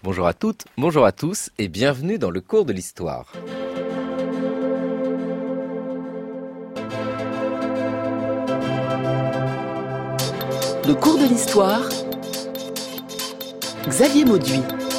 Bonjour à toutes, bonjour à tous et bienvenue dans le cours de l'histoire. Le cours de l'histoire, Xavier Mauduit.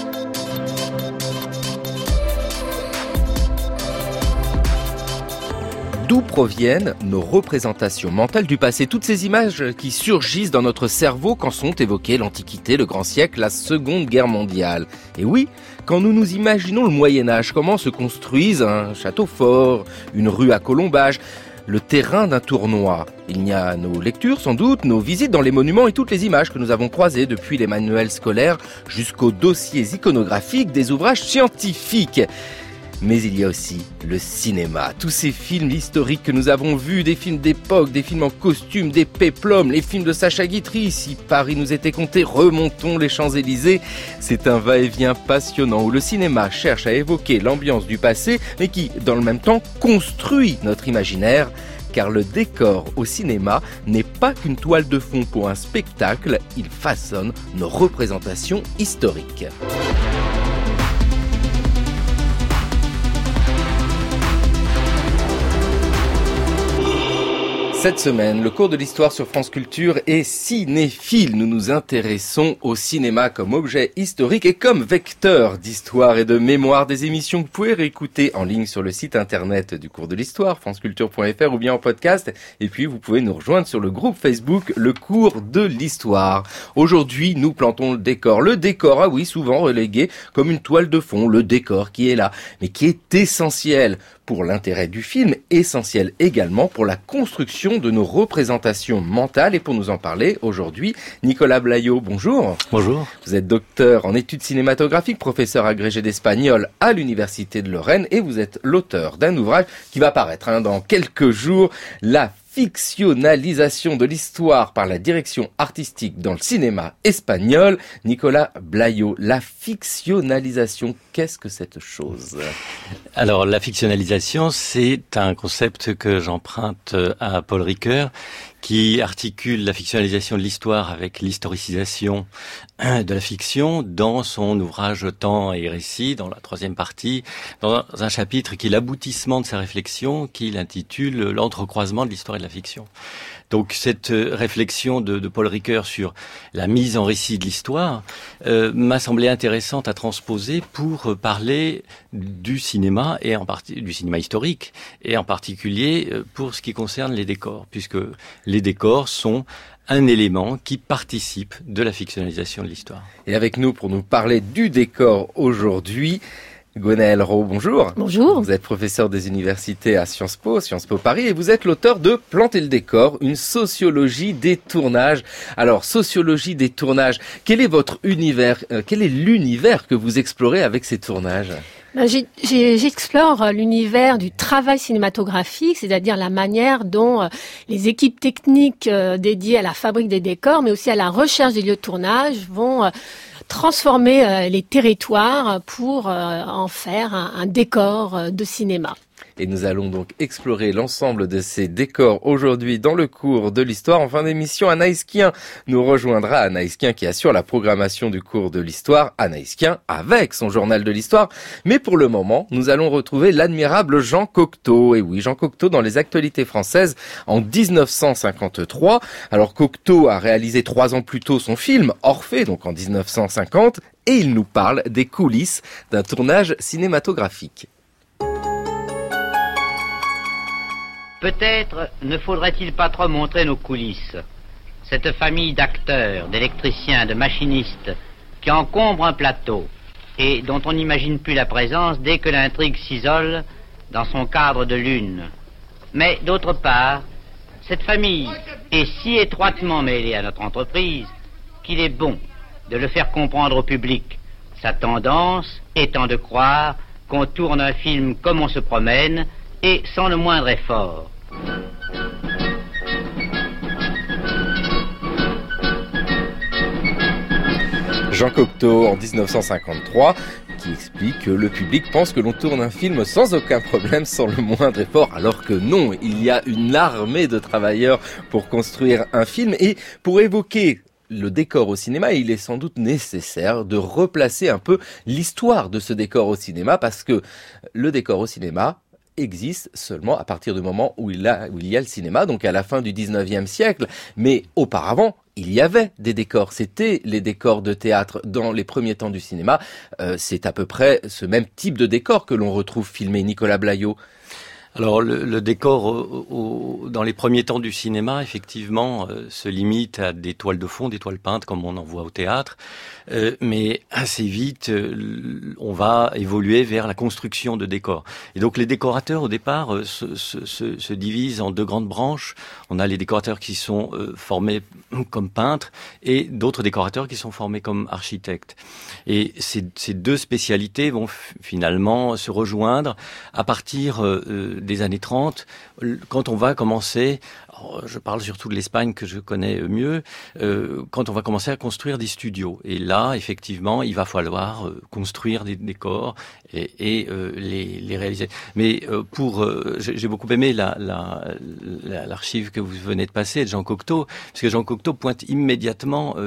D'où proviennent nos représentations mentales du passé? Toutes ces images qui surgissent dans notre cerveau quand sont évoquées l'Antiquité, le Grand Siècle, la Seconde Guerre mondiale. Et oui, quand nous nous imaginons le Moyen-Âge, comment se construisent un château fort, une rue à colombage, le terrain d'un tournoi. Il y a nos lectures sans doute, nos visites dans les monuments et toutes les images que nous avons croisées depuis les manuels scolaires jusqu'aux dossiers iconographiques des ouvrages scientifiques. Mais il y a aussi le cinéma, tous ces films historiques que nous avons vus, des films d'époque, des films en costume, des péplums, les films de Sacha Guitry, Si Paris nous était compté, Remontons les Champs-Élysées. C'est un va-et-vient passionnant où le cinéma cherche à évoquer l'ambiance du passé, mais qui, dans le même temps, construit notre imaginaire. Car le décor au cinéma n'est pas qu'une toile de fond pour un spectacle, il façonne nos représentations historiques. Cette semaine, le cours de l'histoire sur France Culture est cinéphile. Nous nous intéressons au cinéma comme objet historique et comme vecteur d'histoire et de mémoire, des émissions que vous pouvez réécouter en ligne sur le site internet du cours de l'histoire, franceculture.fr ou bien en podcast. Et puis, vous pouvez nous rejoindre sur le groupe Facebook, le cours de l'histoire. Aujourd'hui, nous plantons le décor. Le décor, ah oui, souvent relégué comme une toile de fond. Le décor qui est là, mais qui est essentiel pour l'intérêt du film, essentiel également pour la construction de nos représentations mentales. Et pour nous en parler aujourd'hui, Nicolas Blaillot, bonjour. Bonjour. Vous êtes docteur en études cinématographiques, professeur agrégé d'espagnol à l'Université de Lorraine et vous êtes l'auteur d'un ouvrage qui va paraître dans quelques jours, La fictionnalisation de l'histoire par la direction artistique dans le cinéma espagnol. Nicolas Blaillot, la fictionnalisation, qu'est-ce que cette chose? Alors, la fictionnalisation, c'est un concept que j'emprunte à Paul Ricoeur, qui articule la fictionnalisation de l'histoire avec l'historicisation de la fiction dans son ouvrage Temps et récit, dans la troisième partie, dans un chapitre qui est l'aboutissement de sa réflexion, qu'il intitule L'entrecroisement de l'histoire et de la fiction. Donc cette réflexion de Paul Ricoeur sur la mise en récit de l'histoire m'a semblé intéressante à transposer pour parler du cinéma et du cinéma historique et en particulier pour ce qui concerne les décors, puisque les décors sont un élément qui participe de la fictionnalisation de l'histoire. Et avec nous pour nous parler du décor aujourd'hui, Gwenaëlle Rault, bonjour. Bonjour. Vous êtes professeur des universités à Sciences Po Paris, et vous êtes l'auteur de Planter le décor, une sociologie des tournages. Alors, sociologie des tournages, quel est votre univers, quel est l'univers que vous explorez avec ces tournages ? J'explore l'univers du travail cinématographique, c'est-à-dire la manière dont les équipes techniques dédiées à la fabrique des décors, mais aussi à la recherche des lieux de tournage, vont transformer les territoires pour en faire un décor de cinéma. Et nous allons donc explorer l'ensemble de ces décors aujourd'hui dans le cours de l'histoire. En fin d'émission, Anaïs Kien nous rejoindra. Anaïs Kien qui assure la programmation du cours de l'histoire. Anaïs Kien avec son journal de l'histoire. Mais pour le moment, nous allons retrouver l'admirable Jean Cocteau. Et oui, Jean Cocteau dans les actualités françaises en 1953. Alors Cocteau a réalisé 3 ans plus tôt son film Orphée, donc en 1950. Et il nous parle des coulisses d'un tournage cinématographique. Peut-être ne faudrait-il pas trop montrer nos coulisses. Cette famille d'acteurs, d'électriciens, de machinistes qui encombre un plateau et dont on n'imagine plus la présence dès que l'intrigue s'isole dans son cadre de lune. Mais d'autre part, cette famille est si étroitement mêlée à notre entreprise qu'il est bon de le faire comprendre au public. Sa tendance étant de croire qu'on tourne un film comme on se promène et sans le moindre effort. Jean Cocteau en 1953 qui explique que le public pense que l'on tourne un film sans aucun problème, sans le moindre effort, alors que non, il y a une armée de travailleurs pour construire un film. Et pour évoquer le décor au cinéma, il est sans doute nécessaire de replacer un peu l'histoire de ce décor au cinéma, parce que le décor au cinéma existe seulement à partir du moment où il y a le cinéma, donc à la fin du 19e siècle. Mais auparavant, il y avait des décors. C'était les décors de théâtre dans les premiers temps du cinéma. C'est à peu près ce même type de décor que l'on retrouve filmé. Nicolas Blaillot. Alors le décor dans les premiers temps du cinéma, effectivement, se limite à des toiles de fond, des toiles peintes comme on en voit au théâtre, mais assez vite, on va évoluer vers la construction de décors. Et donc les décorateurs au départ se divisent en deux grandes branches. On a les décorateurs qui sont formés comme peintres et d'autres décorateurs qui sont formés comme architectes. Et ces deux spécialités vont finalement se rejoindre à partir des années 30, quand on va commencer, je parle surtout de l'Espagne que je connais mieux, quand on va commencer à construire des studios. Et là, effectivement, il va falloir construire des décors et les réaliser. Mais j'ai beaucoup aimé l'archive que vous venez de passer de Jean Cocteau, parce que Jean Cocteau pointe immédiatement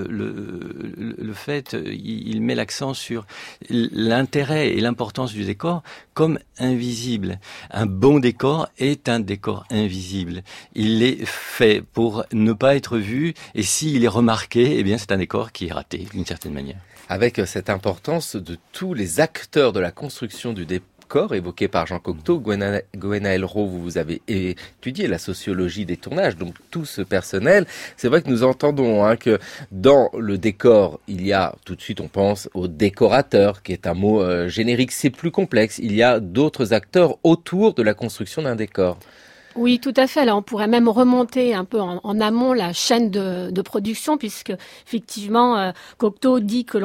le fait, il met l'accent sur l'intérêt et l'importance du décor comme invisible. Un bon décor est un décor invisible. Il est fait pour ne pas être vu, et s'il est remarqué, eh bien c'est un décor qui est raté d'une certaine manière. Avec cette importance de tous les acteurs de la construction du décor évoqué par Jean Cocteau, Gwenaëlle Rault, vous avez étudié la sociologie des tournages, donc tout ce personnel. C'est vrai que nous entendons que dans le décor, il y a, tout de suite on pense au décorateur, qui est un mot générique, c'est plus complexe. Il y a d'autres acteurs autour de la construction d'un décor. Oui, tout à fait. Là, on pourrait même remonter un peu en amont la chaîne de production, puisque effectivement, Cocteau dit que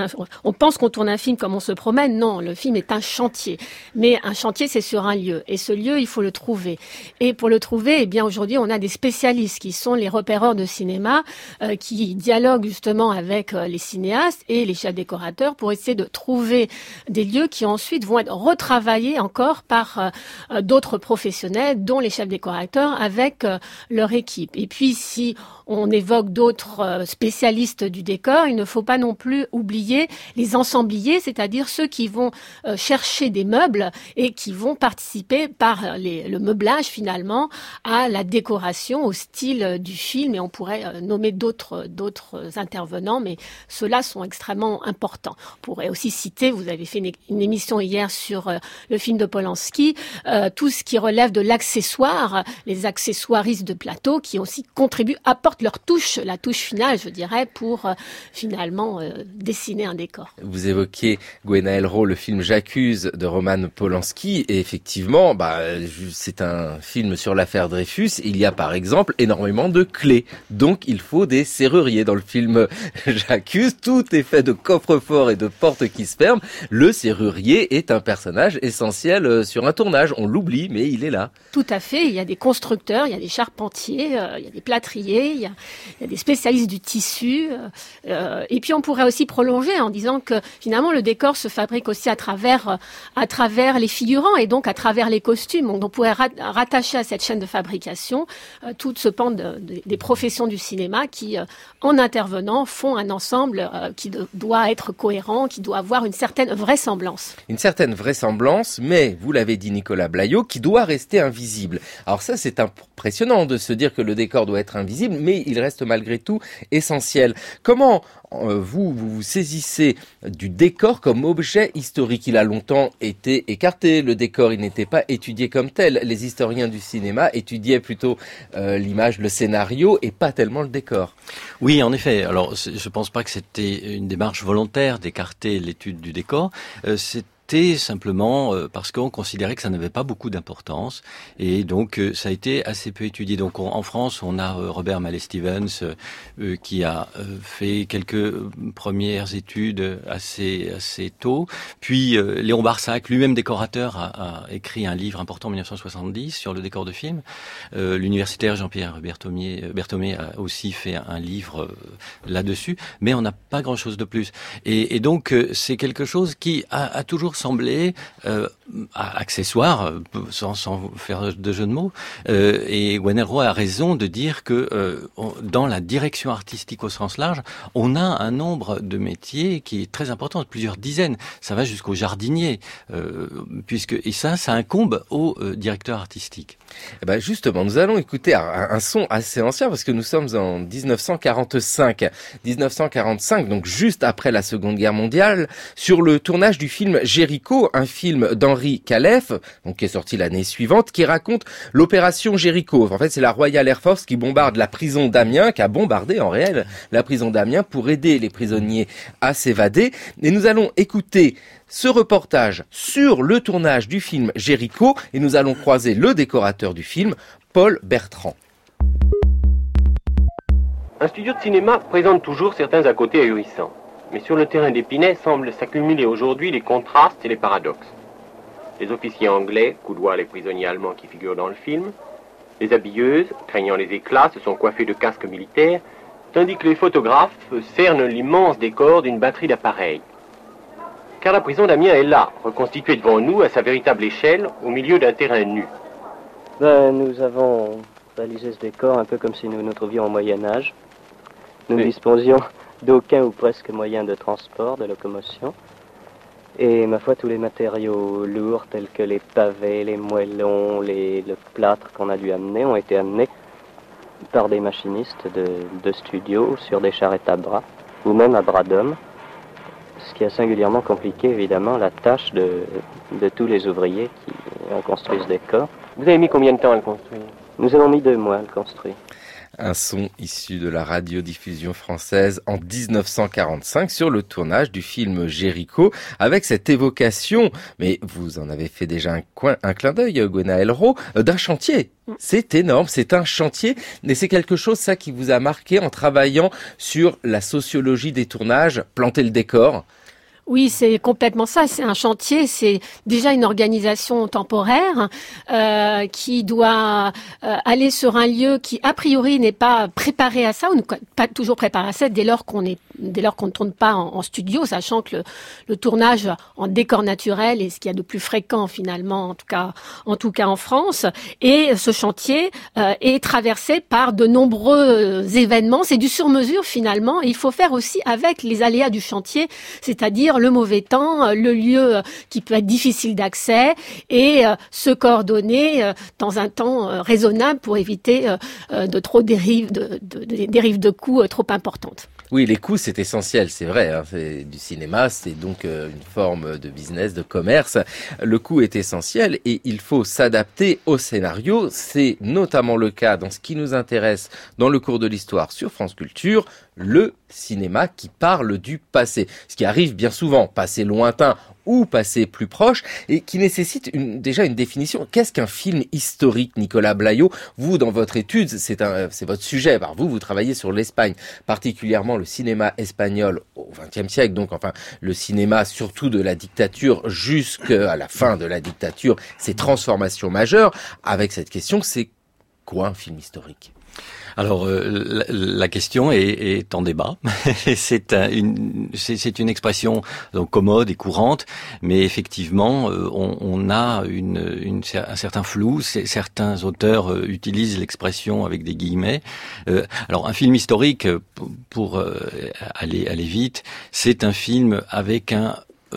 on pense qu'on tourne un film comme on se promène. Non, le film est un chantier. Mais un chantier, c'est sur un lieu. Et ce lieu, il faut le trouver. Et pour le trouver, eh bien, aujourd'hui, on a des spécialistes qui sont les repéreurs de cinéma, qui dialoguent justement avec les cinéastes et les chefs décorateurs pour essayer de trouver des lieux qui ensuite vont être retravaillés encore par d'autres professionnels, dont les chefs décorateurs avec leur équipe. Et puis, si on évoque d'autres spécialistes du décor, il ne faut pas non plus oublier les ensembliers, c'est-à-dire ceux qui vont chercher des meubles et qui vont participer par le meublage finalement à la décoration, au style du film. Et on pourrait nommer d'autres intervenants, mais ceux-là sont extrêmement importants. On pourrait aussi citer, vous avez fait une émission hier sur le film de Polanski, tout ce qui relève de l'accessoire, les accessoiristes de plateau qui aussi contribuent, apportent leur touche, la touche finale, je dirais, pour finalement dessiner un décor. Vous évoquez, Gwenaëlle Rault, le film J'accuse de Roman Polanski, et effectivement, c'est un film sur l'affaire Dreyfus. Il y a par exemple énormément de clés, donc il faut des serruriers. Dans le film J'accuse, tout est fait de coffres-forts et de portes qui se ferment. Le serrurier est un personnage essentiel sur un tournage. On l'oublie, mais il est là. Tout à fait. Il y a des constructeurs, il y a des charpentiers, il y a des plâtriers, il y a des spécialistes du tissu. Et puis on pourrait aussi prolonger en disant que finalement le décor se fabrique aussi à travers les figurants et donc à travers les costumes. Donc on pourrait rattacher à cette chaîne de fabrication tout ce pan des professions du cinéma qui, en intervenant, font un ensemble qui doit être cohérent, qui doit avoir une certaine vraisemblance. Une certaine vraisemblance, mais vous l'avez dit Nicolas Blaillot, qui doit rester invisible. Alors ça, c'est impressionnant de se dire que le décor doit être invisible, mais il reste malgré tout essentiel. Comment vous saisissez du décor comme objet historique? Il a longtemps été écarté, le décor, il n'était pas étudié comme tel. Les historiens du cinéma étudiaient plutôt l'image, le scénario, et pas tellement le décor. Oui, en effet. Alors, je pense pas que c'était une démarche volontaire d'écarter l'étude du décor. C'était simplement parce qu'on considérait que ça n'avait pas beaucoup d'importance et donc ça a été assez peu étudié. Donc en France, on a Robert Mallet-Stevens qui a fait quelques premières études assez tôt. Puis Léon Barsac, lui-même décorateur, a écrit un livre important en 1970 sur le décor de film. L'universitaire Jean-Pierre Berthomé a aussi fait un livre là-dessus, mais on n'a pas grand-chose de plus. Et donc c'est quelque chose qui a toujours semblait accessoire, sans faire de jeu de mots. Et Gwenaël Roy a raison de dire que dans la direction artistique au sens large, on a un nombre de métiers qui est très important, plusieurs dizaines. Ça va jusqu'au jardinier, et ça incombe au directeur artistique. Eh ben justement, nous allons écouter un son assez ancien parce que nous sommes en 1945. 1945, donc juste après la Seconde Guerre mondiale, sur le tournage du film Jéricho, un film d'Henri Calef, donc qui est sorti l'année suivante, qui raconte l'opération Jéricho. En fait, c'est la Royal Air Force qui bombarde la prison d'Amiens, qui a bombardé en réel la prison d'Amiens pour aider les prisonniers à s'évader. Et nous allons écouter ce reportage sur le tournage du film Jéricho et nous allons croiser le décorateur du film, Paul Bertrand. Un studio de cinéma présente toujours certains à côté ahurissants. Mais sur le terrain d'Épinay semblent s'accumuler aujourd'hui les contrastes et les paradoxes. Les officiers anglais coudoient les prisonniers allemands qui figurent dans le film. Les habilleuses, craignant les éclats, se sont coiffées de casques militaires, tandis que les photographes cernent l'immense décor d'une batterie d'appareils. Car la prison d'Amiens est là, reconstituée devant nous à sa véritable échelle, au milieu d'un terrain nu. Nous avons réalisé ce décor un peu comme si nous nous trouvions au Moyen-Âge. Nous disposions d'aucun ou presque moyen de transport, de locomotion. Et ma foi, tous les matériaux lourds tels que les pavés, les moellons, le plâtre qu'on a dû amener ont été amenés par des machinistes de studio sur des charrettes à bras, ou même à bras d'hommes. Ce qui a singulièrement compliqué, évidemment, la tâche de tous les ouvriers qui ont construit ce décor. Vous avez mis combien de temps à le construire? Nous avons mis 2 mois à le construire. Un son issu de la radiodiffusion française en 1945 sur le tournage du film Jéricho, avec cette évocation, mais vous en avez fait déjà un clin d'œil, Gwenaël Roy, d'un chantier. C'est énorme, c'est un chantier, mais c'est quelque chose, ça, qui vous a marqué en travaillant sur la sociologie des tournages, planter le décor. Oui, c'est complètement ça. C'est un chantier, c'est déjà une organisation temporaire qui doit aller sur un lieu qui a priori n'est pas préparé à ça ou pas toujours préparé à ça dès lors qu'on ne tourne pas en studio, sachant que le tournage en décor naturel est ce qu'il y a de plus fréquent finalement, en tout cas en France. Et ce chantier est traversé par de nombreux événements. C'est du sur-mesure finalement. Et il faut faire aussi avec les aléas du chantier, c'est-à-dire le mauvais temps, le lieu qui peut être difficile d'accès et se coordonner dans un temps raisonnable pour éviter de trop dérives de coûts trop importantes. Oui, les coûts, c'est essentiel, c'est vrai. C'est du cinéma, c'est donc une forme de business, de commerce. Le coût est essentiel et il faut s'adapter au scénario. C'est notamment le cas dans ce qui nous intéresse dans le cours de l'histoire sur France Culture, le cinéma qui parle du passé. Ce qui arrive bien souvent, passé lointain ou passé plus proche, et qui nécessite déjà une définition. Qu'est-ce qu'un film historique, Nicolas Blaillot? Vous, dans votre étude, c'est votre sujet. Vous travaillez sur l'Espagne, particulièrement le cinéma espagnol au XXe siècle, donc le cinéma surtout de la dictature jusqu'à la fin de la dictature, ces transformations majeures. Avec cette question, c'est quoi un film historique? Alors la question est en débat. C'est une expression donc commode et courante, mais effectivement on a un certain flou. Certains auteurs utilisent l'expression avec des guillemets. Alors un film historique, pour aller vite, c'est un film avec un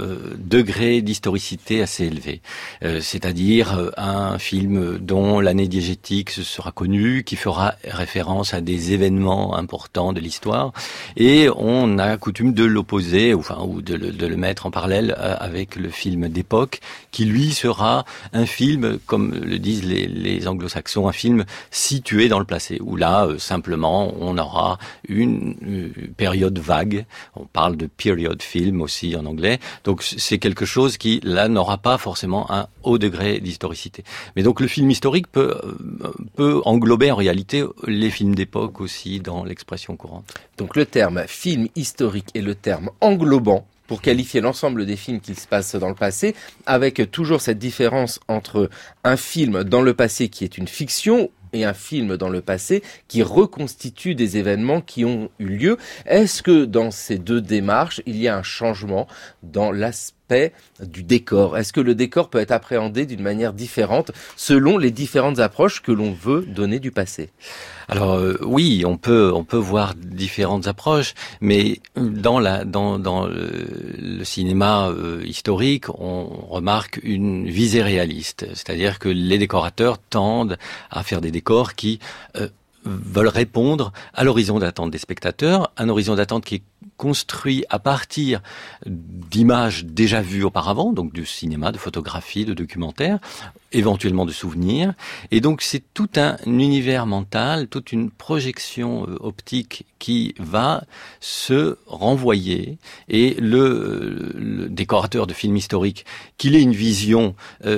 degré d'historicité assez élevé, c'est-à-dire un film dont l'année diégétique sera connue, qui fera référence à des événements importants de l'histoire, et on a coutume de l'opposer, ou de le mettre en parallèle avec le film d'époque, qui lui sera un film, comme le disent les anglo-saxons, un film situé dans le passé, où là simplement on aura une période vague. On parle de period film aussi en anglais. Donc c'est quelque chose qui, là, n'aura pas forcément un haut degré d'historicité. Mais donc le film historique peut englober en réalité les films d'époque aussi dans l'expression courante. Donc le terme film historique est le terme englobant pour qualifier l'ensemble des films qui se passent dans le passé, avec toujours cette différence entre un film dans le passé qui est une fiction et un film dans le passé qui reconstitue des événements qui ont eu lieu. Est-ce que dans ces deux démarches, il y a un changement dans l'aspect aspects du décor. Est-ce que le décor peut être appréhendé d'une manière différente selon les différentes approches que l'on veut donner du passé? Alors oui, on peut voir différentes approches, mais dans le cinéma historique, on remarque une visée réaliste, c'est-à-dire que les décorateurs tendent à faire des décors qui veulent répondre à l'horizon d'attente des spectateurs, un horizon d'attente qui est construit à partir d'images déjà vues auparavant, donc du cinéma, de photographie, de documentaire, éventuellement de souvenirs. Et donc c'est tout un univers mental, toute une projection optique qui va se renvoyer. Et le décorateur de films historiques, qu'il ait une vision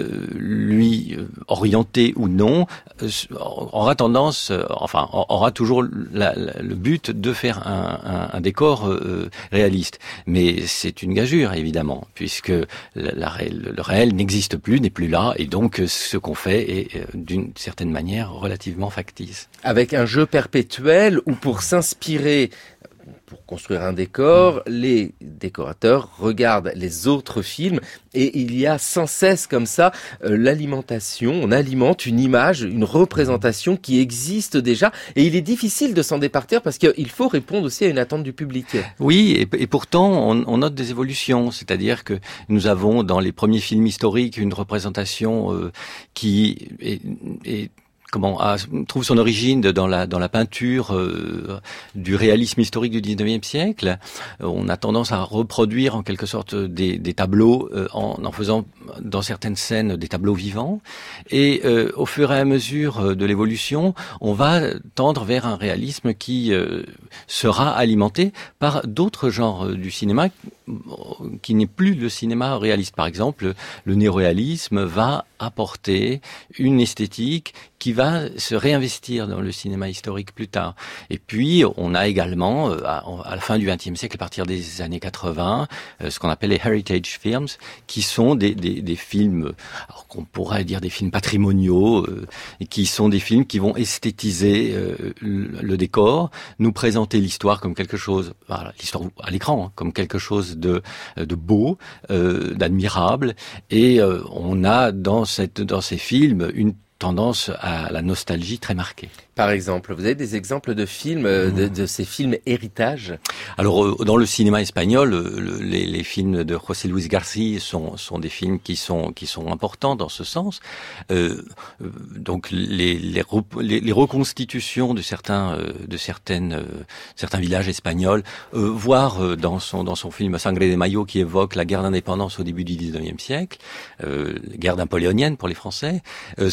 orientée ou non, aura toujours le but de faire un décor réaliste. Mais c'est une gageure, évidemment, puisque le réel n'existe plus, n'est plus là, et donc ce qu'on fait est d'une certaine manière relativement factice. Avec un jeu perpétuel où pour s'inspirer, pour construire un décor, les décorateurs regardent les autres films et il y a sans cesse comme ça l'alimentation. On alimente une image, une représentation qui existe déjà et il est difficile de s'en départir parce qu'il faut répondre aussi à une attente du public. Oui, et pourtant on note des évolutions, c'est-à-dire que nous avons dans les premiers films historiques une représentation qui trouve son origine dans la peinture du réalisme historique du 19e siècle. On a tendance à reproduire en quelque sorte des tableaux en faisant dans certaines scènes des tableaux vivants. Et au fur et à mesure de l'évolution, on va tendre vers un réalisme qui sera alimenté par d'autres genres du cinéma qui n'est plus le cinéma réaliste. Par exemple, le néoréalisme va apporter une esthétique qui va se réinvestir dans le cinéma historique plus tard. Et puis, on a également, à la fin du XXe siècle, à partir des années 80, ce qu'on appelle les heritage films, qui sont des films, alors qu'on pourrait dire des films patrimoniaux, et qui sont des films qui vont esthétiser le décor, nous présenter l'histoire comme quelque chose, l'histoire à l'écran, comme quelque chose de beau, d'admirable, et on a dans ces films une tendance à la nostalgie très marquée. Par exemple, vous avez des exemples de films, de ces films héritage? Alors, dans le cinéma espagnol, les films de José Luis García sont des films qui sont importants dans ce sens. Donc, les reconstitutions de certains villages espagnols, voire dans son film Sangre de Mayo qui évoque la guerre d'indépendance au début du 19e siècle, guerre napoléonienne pour les Français,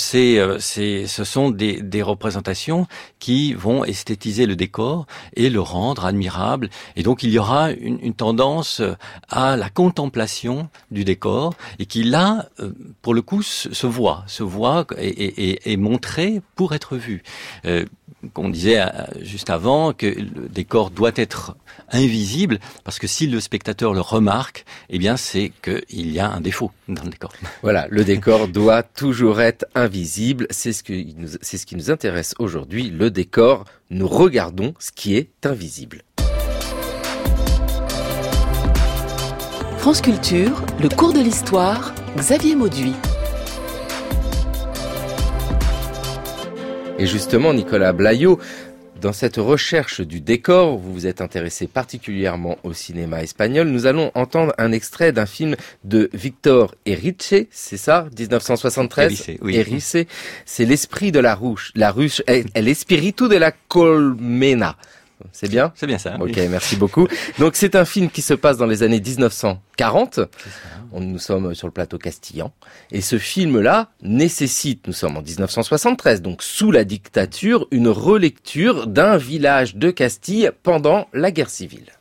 ce sont des représentations qui vont esthétiser le décor et le rendre admirable. Et donc il y aura une tendance à la contemplation du décor et qui là, pour le coup, se voit et est montré pour être vu. On disait juste avant que le décor doit être invisible parce que si le spectateur le remarque, eh bien c'est qu'il y a un défaut dans le décor. Voilà, le décor doit toujours être invisible. C'est ce qui nous intéresse aujourd'hui, le décor. Nous regardons ce qui est invisible. France Culture, le cours de l'histoire, Xavier Mauduit. Et justement, Nicolas Blaillot, dans cette recherche du décor, vous vous êtes intéressé particulièrement au cinéma espagnol. Nous allons entendre un extrait d'un film de Victor Erice, c'est ça, 1973. Erice. C'est l'esprit de la ruche. La ruche est l'espíritu de la colmena. C'est bien? C'est bien ça. Ok, oui. Merci beaucoup. Donc c'est un film qui se passe dans les années 1940. Nous sommes sur le plateau castillan. Et ce film-là nécessite, nous sommes en 1973, donc sous la dictature, une relecture d'un village de Castille pendant la guerre civile.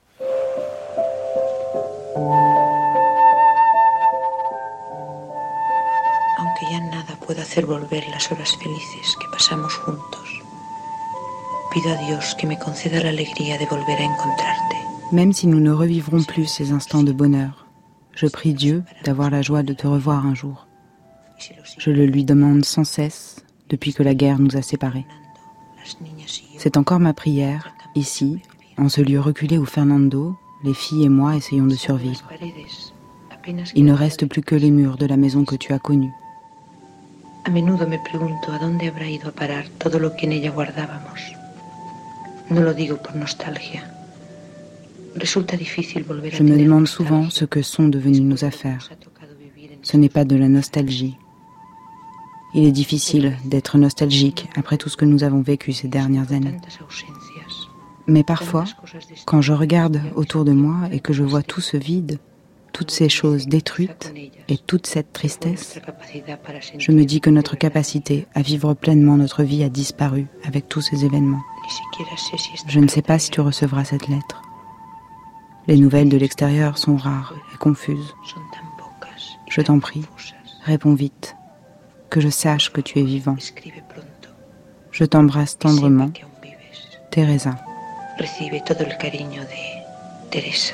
Aunque ya nada pueda hacer volver las horas felices que pasamos juntos. Pido a Dios que me conceda la alegría de volver a encontrarte. Même si nous ne revivrons plus ces instants de bonheur, je prie Dieu d'avoir la joie de te revoir un jour. Je le lui demande sans cesse depuis que la guerre nous a séparés. C'est encore ma prière, ici, en ce lieu reculé où Fernando, les filles et moi essayons de survivre. Il ne reste plus que les murs de la maison que tu as connue. A menudo me pregunto a dónde habrá ido a parar todo lo que en ella guardábamos. No lo digo por nostalgia. Resulta difícil volver a Je me demande souvent ce que sont devenues nos affaires. Ce n'est pas de la nostalgie. Il est difficile d'être nostalgique après tout ce que nous avons vécu ces dernières années. Mais parfois, quand je regarde autour de moi et que je vois tout ce vide, toutes ces choses détruites et toute cette tristesse, je me dis que notre capacité à vivre pleinement notre vie a disparu avec tous ces événements. Je ne sais pas si tu recevras cette lettre. Les nouvelles de l'extérieur sont rares et confuses. Je t'en prie, réponds vite, que je sache que tu es vivant. Je t'embrasse tendrement, Teresa. Recibe todo el cariño de Teresa.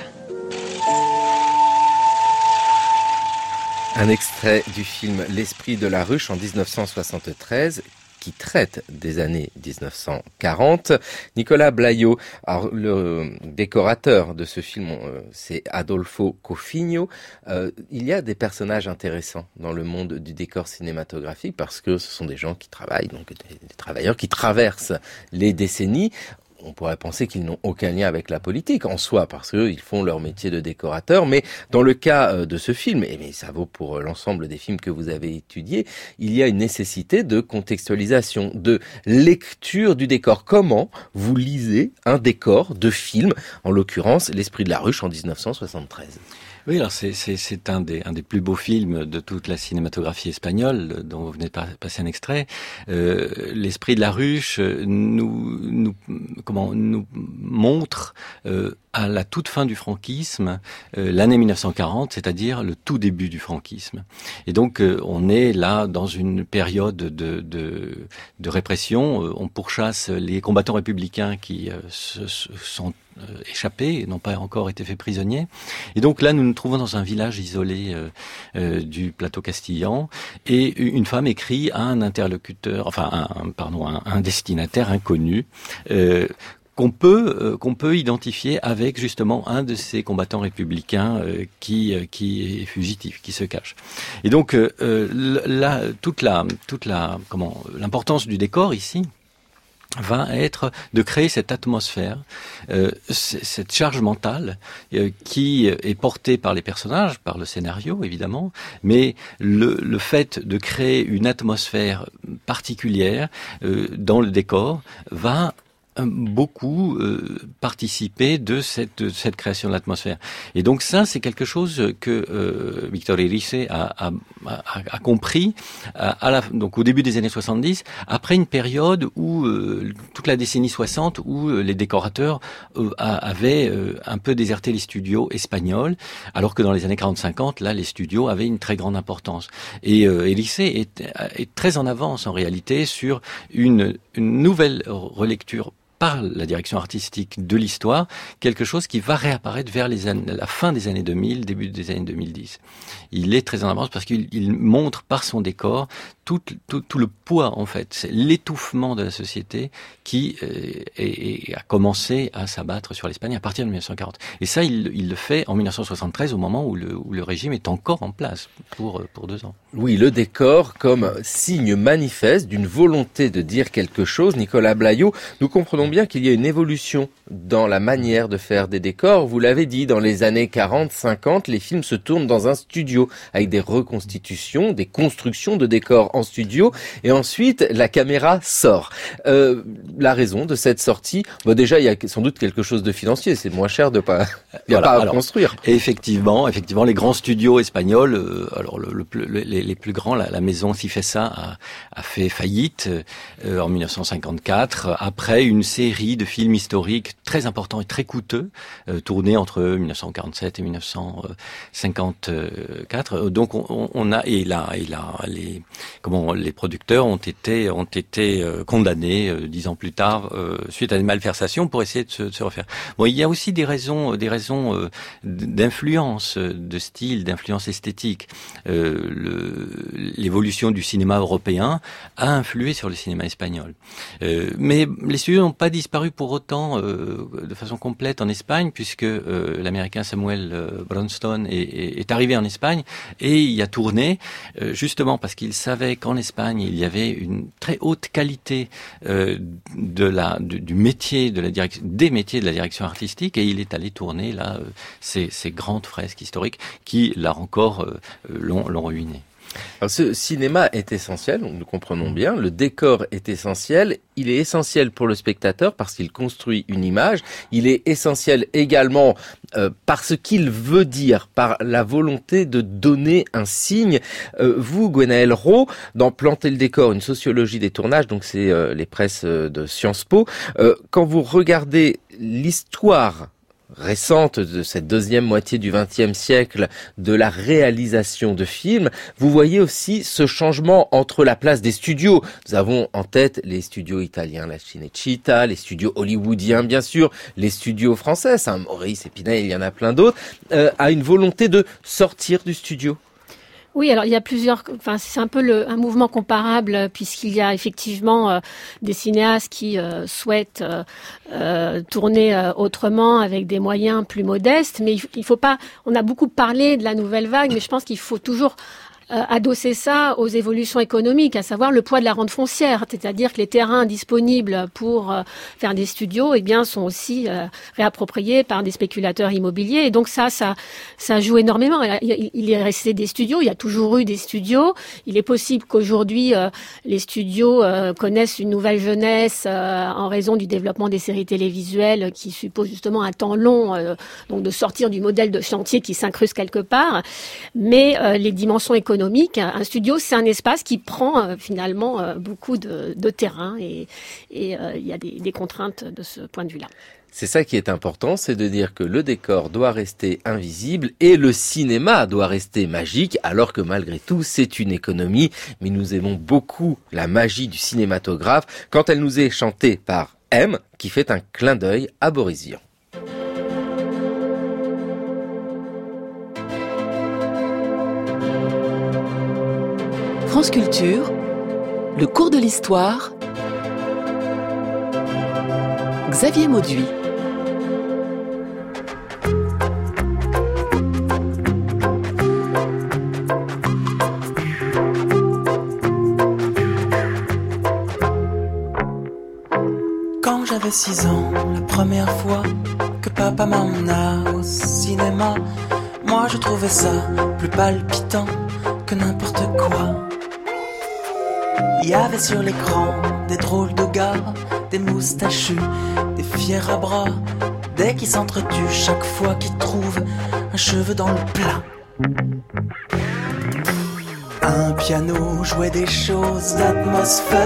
Un extrait du film L'Esprit de la Ruche en 1973 qui traite des années 1940. Nicolas Blayo, alors le décorateur de ce film, c'est Adolfo Cofigno. Il y a des personnages intéressants dans le monde du décor cinématographique parce que ce sont des gens qui travaillent, donc des travailleurs qui traversent les décennies. On pourrait penser qu'ils n'ont aucun lien avec la politique en soi, parce qu'ils font leur métier de décorateur. Mais dans le cas de ce film, et ça vaut pour l'ensemble des films que vous avez étudiés, il y a une nécessité de contextualisation, de lecture du décor. Comment vous lisez un décor de film, en l'occurrence L'Esprit de la Ruche en 1973 ? Oui, alors c'est un des plus beaux films de toute la cinématographie espagnole, dont vous venez de passer un extrait. L'Esprit de la Ruche nous montre à la toute fin du franquisme, l'année 1940, c'est-à-dire le tout début du franquisme. Et donc on est là dans une période de répression. On pourchasse les combattants républicains qui se sont échappés et n'ont pas encore été faits prisonniers. Et donc là, nous nous trouvons dans un village isolé du plateau castillan, et une femme écrit à un interlocuteur, un destinataire inconnu, qu'on peut identifier avec justement un de ces combattants républicains qui est fugitif, qui se cache. Et donc là, l'importance du décor ici va être de créer cette atmosphère, cette charge mentale qui est portée par les personnages, par le scénario évidemment, mais le fait de créer une atmosphère particulière dans le décor va beaucoup participer de cette création de l'atmosphère. Et donc ça, c'est quelque chose que Víctor Erice a compris donc au début des années 70, après une période où toute la décennie 60, où les décorateurs avaient un peu déserté les studios espagnols, alors que dans les années 40-50, là, les studios avaient une très grande importance. Et Erice est très en avance en réalité sur une nouvelle relecture par la direction artistique de l'histoire, quelque chose qui va réapparaître vers la fin des années 2000, début des années 2010. Il est très en avance parce qu'il montre par son décor tout le poids, en fait, c'est l'étouffement de la société qui a commencé à s'abattre sur l'Espagne à partir de 1940. Et ça, il le fait en 1973, au moment où le régime est encore en place pour 2 ans. Oui, le décor comme signe manifeste d'une volonté de dire quelque chose. Nicolas Blayo, nous comprenons bien qu'il y a une évolution dans la manière de faire des décors. Vous l'avez dit, dans les années 40-50, les films se tournent dans un studio avec des reconstitutions, des constructions de décors en studio, et ensuite la caméra sort. La raison de cette sortie, déjà il y a sans doute quelque chose de financier, c'est moins cher de pas à construire. Effectivement, les grands studios espagnols, alors les plus grands, la maison Cifesa a fait faillite en 1954 après une série de films historiques très importants et très coûteux tournés entre 1947 et 1954. Donc on a les comment les producteurs ont été condamnés 10 ans plus tard suite à des malversations pour essayer de se refaire. Bon, il y a aussi des raisons d'influence de style, d'influence esthétique. L'évolution du cinéma européen a influé sur le cinéma espagnol. Mais les studios n'ont pas disparu pour autant de façon complète en Espagne, puisque l'Américain Samuel Bronston est arrivé en Espagne et il a tourné justement parce qu'il savait qu'en Espagne il y avait une très haute qualité du métier de la direction, des métiers de la direction artistique, et il est allé tourner là ces grandes fresques historiques qui là encore l'ont ruiné. Alors ce cinéma est essentiel, nous comprenons bien, le décor est essentiel, il est essentiel pour le spectateur parce qu'il construit une image, il est essentiel également par ce qu'il veut dire, par la volonté de donner un signe. Vous, Gwenaëlle Rault, dans Planter le décor, une sociologie des tournages, donc c'est les presses de Sciences Po, quand vous regardez l'histoire récente de cette deuxième moitié du XXe siècle de la réalisation de films, vous voyez aussi ce changement entre la place des studios. Nous avons en tête les studios italiens, la Cinecittà, les studios hollywoodiens bien sûr, les studios français, Saint-Maurice, Épinay, il y en a plein d'autres, à une volonté de sortir du studio. Oui, alors il y a c'est un peu un mouvement comparable puisqu'il y a effectivement des cinéastes qui souhaitent tourner autrement avec des moyens plus modestes, mais il faut pas. On a beaucoup parlé de la nouvelle vague, mais je pense qu'il faut toujours adosser ça aux évolutions économiques, à savoir le poids de la rente foncière, c'est-à-dire que les terrains disponibles pour faire des studios, eh bien, sont aussi réappropriés par des spéculateurs immobiliers. Et donc ça joue énormément. Il est resté des studios, il y a toujours eu des studios. Il est possible qu'aujourd'hui les studios connaissent une nouvelle jeunesse en raison du développement des séries télévisuelles qui suppose justement un temps long, donc de sortir du modèle de chantier qui s'incruste quelque part. Mais les dimensions économiques, un studio, c'est un espace qui prend finalement beaucoup de terrain et il y a des contraintes de ce point de vue-là. C'est ça qui est important, c'est de dire que le décor doit rester invisible et le cinéma doit rester magique, alors que malgré tout, c'est une économie. Mais nous aimons beaucoup la magie du cinématographe quand elle nous est chantée par M, qui fait un clin d'œil à Boris Vian. France Culture, le cours de l'histoire, Xavier Mauduit. Quand j'avais 6 ans, la première fois que papa m'emmena au cinéma, moi je trouvais ça plus palpitant que n'importe quoi. Il y avait sur l'écran des drôles de gars, des moustachus, des fiers à bras, des qui s'entretuent chaque fois qu'ils trouvent un cheveu dans le plat. Un piano jouait des choses d'atmosphère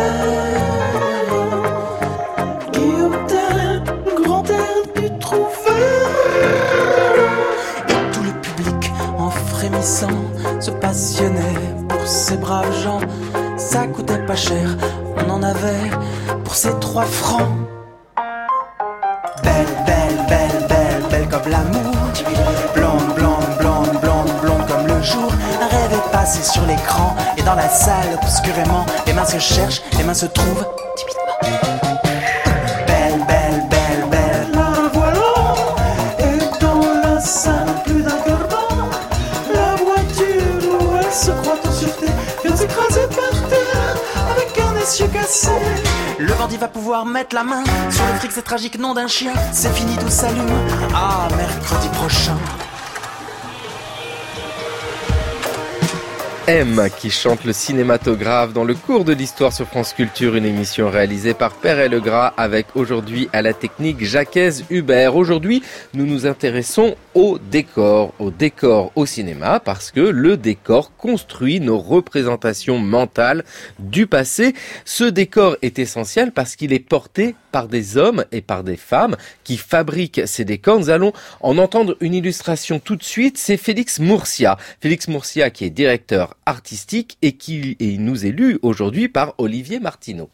qui obtenaient le grand air du trou vert. Et tout le public en frémissant se passionnait pour ces braves gens. Ça coûtait pas cher, on en avait pour ces 3 francs. Belle, belle, belle, belle, belle comme l'amour. Blonde, blonde, blonde, blonde, blonde comme le jour. Un rêve est passé sur l'écran et dans la salle, obscurément, les mains se cherchent, les mains se trouvent timidement. Belle, belle, belle, belle, la voilà. Et dans la salle, plus d'un quart d'heure, la voiture où elle se croit en sûreté vient s'écraser par terre avec un essieu cassé. Le bandit va pouvoir mettre la main sur le fric, c'est tragique, nom d'un chien. C'est fini, tout s'allume. Ah, mercredi prochain. M qui chante le cinématographe dans le cours de l'histoire sur France Culture, une émission réalisée par Perret Legras avec aujourd'hui à la technique Jacques Hubert. Aujourd'hui, nous nous intéressons au décor au cinéma parce que le décor construit nos représentations mentales du passé. Ce décor est essentiel parce qu'il est porté par des hommes et par des femmes qui fabriquent ces décors. Nous allons en entendre une illustration tout de suite, c'est Félix Murcia. Félix Murcia qui est directeur artistique et il nous est lu aujourd'hui par Olivier Martineau.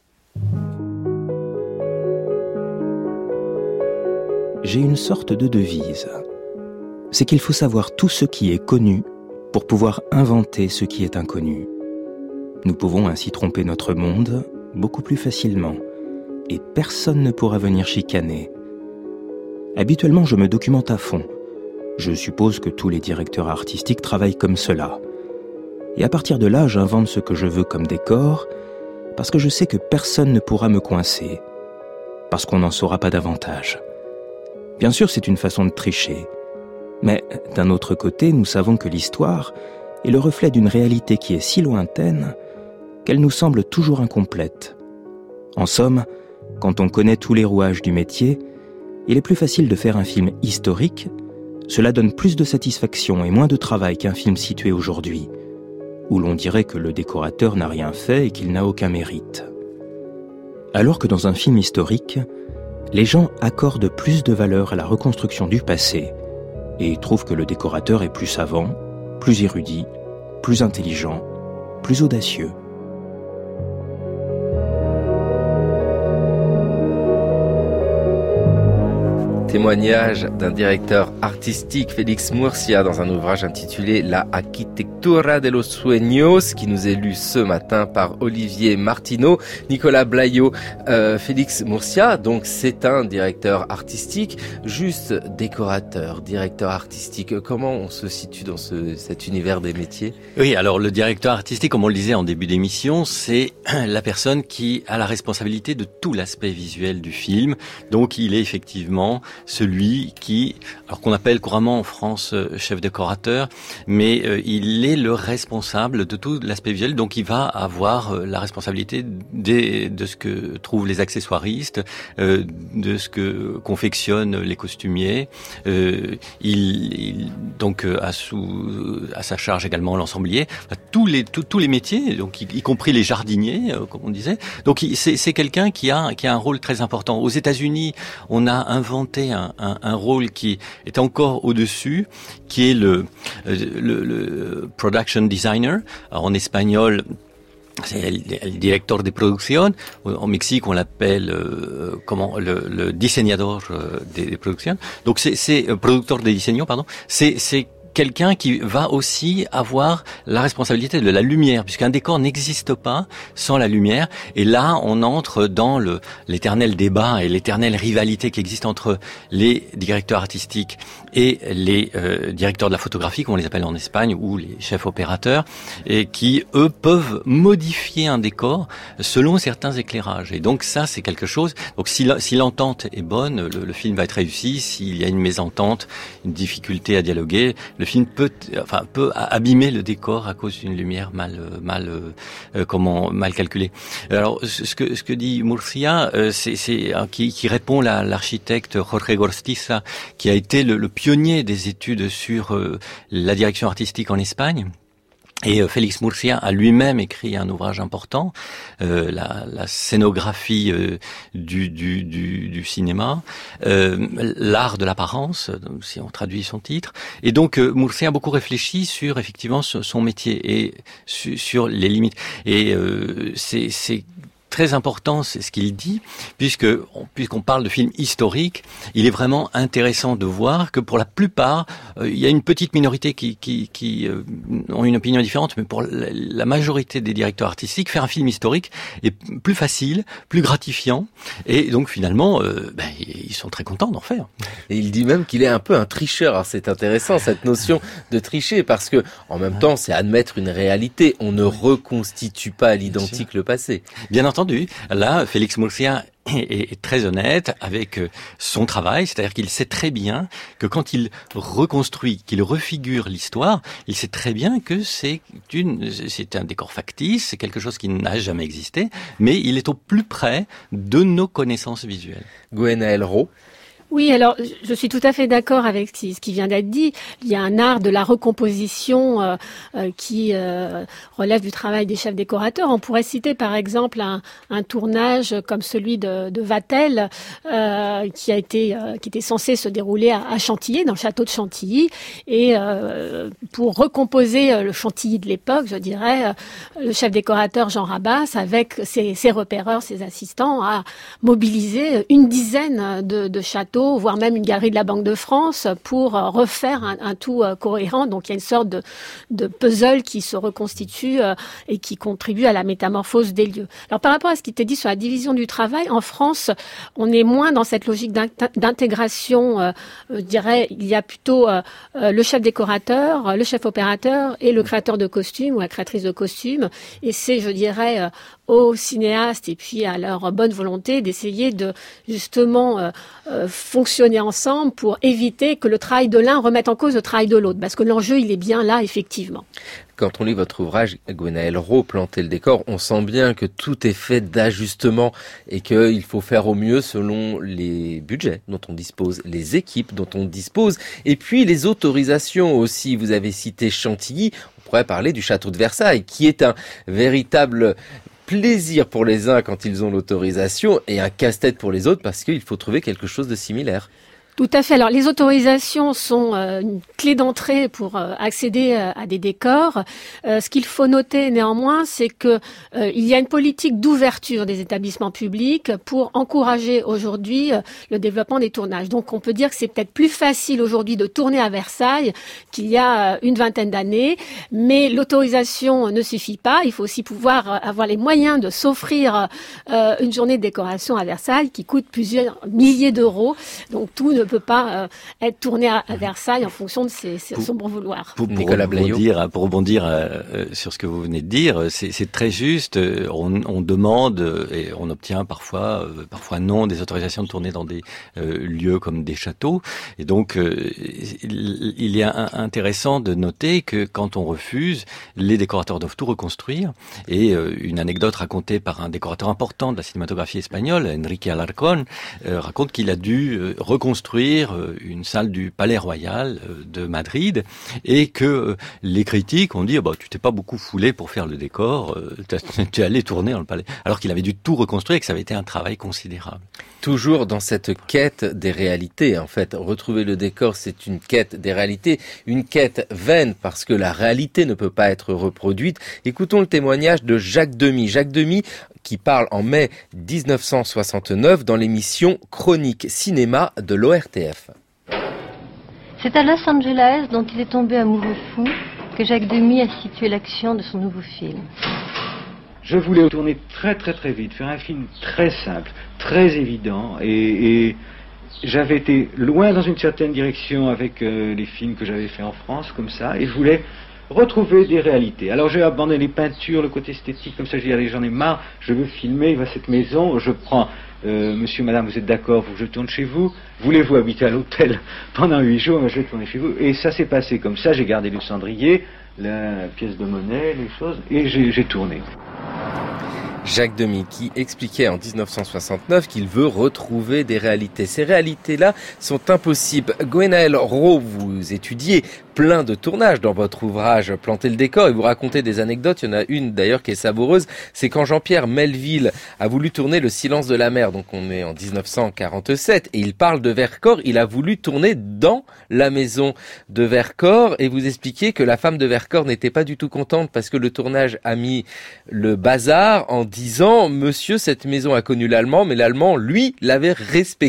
J'ai une sorte de devise. C'est qu'il faut savoir tout ce qui est connu pour pouvoir inventer ce qui est inconnu. Nous pouvons ainsi tromper notre monde beaucoup plus facilement et personne ne pourra venir chicaner. Habituellement, je me documente à fond. Je suppose que tous les directeurs artistiques travaillent comme cela. Et à partir de là, j'invente ce que je veux comme décor parce que je sais que personne ne pourra me coincer, parce qu'on n'en saura pas davantage. Bien sûr, c'est une façon de tricher. Mais d'un autre côté, nous savons que l'histoire est le reflet d'une réalité qui est si lointaine qu'elle nous semble toujours incomplète. En somme, quand on connaît tous les rouages du métier, il est plus facile de faire un film historique. Cela donne plus de satisfaction et moins de travail qu'un film situé aujourd'hui, où l'on dirait que le décorateur n'a rien fait et qu'il n'a aucun mérite. Alors que dans un film historique, les gens accordent plus de valeur à la reconstruction du passé et trouvent que le décorateur est plus savant, plus érudit, plus intelligent, plus audacieux. Témoignage d'un directeur artistique, Félix Murcia, dans un ouvrage intitulé La Arquitectura de los Sueños, qui nous est lu ce matin par Olivier Martineau. Nicolas Blayot, Félix Murcia, donc c'est un directeur artistique, juste décorateur, directeur artistique. Comment on se situe dans cet univers des métiers? Oui, alors le directeur artistique, comme on le disait en début d'émission, c'est la personne qui a la responsabilité de tout l'aspect visuel du film. Donc il est effectivement celui qui, alors qu'on appelle couramment en France chef décorateur, mais il est le responsable de tout l'aspect visuel, donc il va avoir la responsabilité de ce que trouvent les accessoiristes, de ce que confectionnent les costumiers. Il donc a à sa charge également l'ensemblier, tous les métiers, donc y compris les jardiniers, comme on disait. Donc c'est quelqu'un qui a un rôle très important. Aux États-Unis, on a inventé un rôle qui est encore au-dessus, qui est le production designer. Alors, en espagnol, c'est el director de producción. En Mexique, on l'appelle le diseñador de producción. Donc c'est producteur de diseño, pardon. C'est quelqu'un qui va aussi avoir la responsabilité de la lumière, puisqu'un décor n'existe pas sans la lumière. Et là, on entre dans l'éternel débat et l'éternelle rivalité qui existe entre les directeurs artistiques et les directeurs de la photographie, comme on les appelle en Espagne, ou les chefs opérateurs, et qui, eux, peuvent modifier un décor selon certains éclairages. Et donc ça, c'est quelque chose. Donc si l'entente est bonne, le film va être réussi. S'il y a une mésentente, une difficulté à dialoguer, le film peut abîmer le décor à cause d'une lumière mal calculée. Alors ce que dit Murcia, c'est qui répond à l'architecte Jorge Gorostiza, qui a été le pionnier des études sur la direction artistique en Espagne. Et Félix Murcia a lui-même écrit un ouvrage important, la scénographie du cinéma, l'art de l'apparence, si on traduit son titre. Et donc Murcia a beaucoup réfléchi sur effectivement son métier et sur les limites. Et c'est très important, c'est ce qu'il dit, puisqu'on parle de films historiques, il est vraiment intéressant de voir que pour la plupart, il y a une petite minorité qui ont une opinion différente, mais pour la majorité des directeurs artistiques, faire un film historique est plus facile, plus gratifiant, et donc finalement, ils sont très contents d'en faire. Et il dit même qu'il est un peu un tricheur. Alors c'est intéressant cette notion de tricher, parce que en même temps, c'est admettre une réalité. On ne reconstitue pas à l'identique le passé. Bien entendu. Là, Félix Murcia est très honnête avec son travail, c'est-à-dire qu'il sait très bien que quand il reconstruit, qu'il refigure l'histoire, il sait très bien que c'est un décor factice, c'est quelque chose qui n'a jamais existé, mais il est au plus près de nos connaissances visuelles. Gwenaël Rault. Oui, alors je suis tout à fait d'accord avec ce qui vient d'être dit. Il y a un art de la recomposition qui relève du travail des chefs décorateurs. On pourrait citer par exemple un tournage comme celui de Vatel qui était censé se dérouler à Chantilly, dans le château de Chantilly. Et pour rekomposer le Chantilly de l'époque, je dirais, le chef décorateur Jean Rabas, avec ses repéreurs, ses assistants, a mobilisé une dizaine de châteaux, voire même une galerie de la Banque de France, pour refaire un tout cohérent. Donc il y a une sorte de puzzle qui se reconstitue et qui contribue à la métamorphose des lieux. Alors par rapport à ce qui était dit sur la division du travail, en France, on est moins dans cette logique d'intégration. Je dirais, il y a plutôt le chef décorateur, le chef opérateur et le créateur de costumes ou la créatrice de costumes. Et c'est, je dirais, aux cinéastes et puis à leur bonne volonté d'essayer de justement fonctionner ensemble pour éviter que le travail de l'un remette en cause le travail de l'autre, parce que l'enjeu il est bien là effectivement. Quand on lit votre ouvrage, Gwenaëlle Rault, Planter le décor, on sent bien que tout est fait d'ajustements et qu'il faut faire au mieux selon les budgets dont on dispose, les équipes dont on dispose, et puis les autorisations aussi. Vous avez cité Chantilly, on pourrait parler du château de Versailles, qui est un véritable plaisir pour les uns quand ils ont l'autorisation et un casse-tête pour les autres parce qu'il faut trouver quelque chose de similaire. Tout à fait. Alors, les autorisations sont une clé d'entrée pour accéder à des décors. Ce qu'il faut noter néanmoins, c'est que il y a une politique d'ouverture des établissements publics pour encourager aujourd'hui le développement des tournages. Donc, on peut dire que c'est peut-être plus facile aujourd'hui de tourner à Versailles qu'il y a une vingtaine d'années, mais l'autorisation ne suffit pas. Il faut aussi pouvoir avoir les moyens de s'offrir une journée de décoration à Versailles qui coûte plusieurs milliers d'euros. Donc, tout ne peut pas être tourné à Versailles en fonction de son bon vouloir. Pour rebondir sur ce que vous venez de dire, c'est très juste. On demande et on obtient parfois non des autorisations de tourner dans des lieux comme des châteaux. Et donc, il est intéressant de noter que quand on refuse, les décorateurs doivent tout reconstruire. Et une anecdote racontée par un décorateur important de la cinématographie espagnole, Enrique Alarcón, raconte qu'il a dû reconstruire une salle du Palais Royal de Madrid et que les critiques ont dit tu t'es pas beaucoup foulé pour faire le décor, tu es allé tourner dans le palais, alors qu'il avait dû tout reconstruire et que ça avait été un travail considérable. Toujours dans cette quête des réalités, en fait, retrouver le décor, c'est une quête des réalités, une quête vaine parce que la réalité ne peut pas être reproduite. Écoutons le témoignage de Jacques Demy. Jacques Demy qui parle en mai 1969 dans l'émission Chronique Cinéma de l'ORTF. C'est à Los Angeles, dont il est tombé amoureux fou, que Jacques Demy a situé l'action de son nouveau film. Je voulais tourner très très très vite, faire un film très simple, très évident, et j'avais été loin dans une certaine direction avec les films que j'avais faits en France, comme ça, et je voulais retrouver des réalités. Alors j'ai abandonné les peintures, le côté esthétique, comme ça j'ai dit, allez, j'en ai marre, je veux filmer, il va à cette maison, je prends, monsieur, madame, vous êtes d'accord, je tourne chez vous, voulez-vous habiter à l'hôtel pendant 8 jours, je vais tourner chez vous, et ça s'est passé comme ça, j'ai gardé le cendrier, la pièce de monnaie, les choses, et j'ai tourné. Jacques Demy qui expliquait en 1969 qu'il veut retrouver des réalités. Ces réalités-là sont impossibles. Gwenaëlle Rault, vous étudiez plein de tournages dans votre ouvrage Planter le décor et vous racontez des anecdotes. Il y en a une d'ailleurs qui est savoureuse. C'est quand Jean-Pierre Melville a voulu tourner Le silence de la mer. Donc on est en 1947 et il parle de Vercors. Il a voulu tourner dans la maison de Vercors et vous expliquiez que la femme de Vercors n'était pas du tout contente parce que le tournage a mis le bazar en disant « Monsieur, cette maison a connu l'allemand, mais l'allemand, lui, l'avait respecté. »